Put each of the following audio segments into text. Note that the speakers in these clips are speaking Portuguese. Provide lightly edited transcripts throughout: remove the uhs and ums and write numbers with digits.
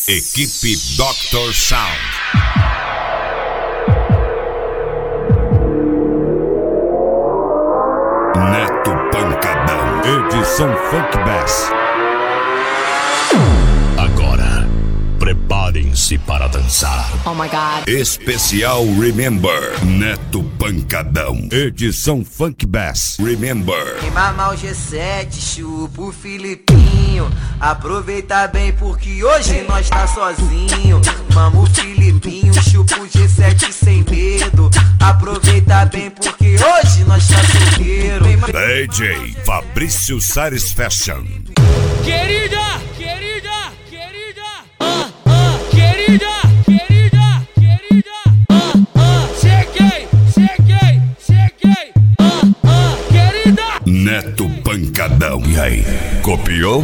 Equipe Dr. Sound. Neto Pancadão, edição Funk Bass. Agora, preparem-se para dançar. Oh my God. Especial Remember, Neto Pancadão, edição Funk Bass. Remember. Quem mamar o G7, chupa o Filipinho. Aproveita bem porque hoje nós tá sozinho. Mama o Filipinho, chupa o G7 sem medo. Aproveita bem porque hoje nós tá solteiro. DJ Fabrício Sares Fashion. Querida, querida, querida, querida, querida, querida, cheguei, cheguei, cheguei, querida. Neto Pancadão, e aí, copiou?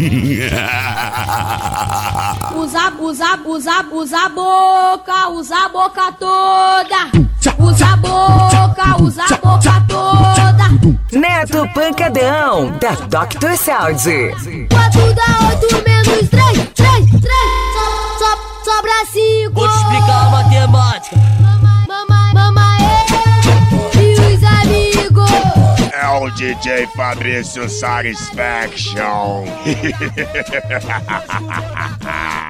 Usa a boca toda. Usa a boca toda. Neto Pancadão, da Dr. Sound. 4 dá 8 menos 3, 3, 3. Sobra 5. Vou te explicar a matemática. Mamãe e os amigos. É o DJ Fabrício Satisfaction.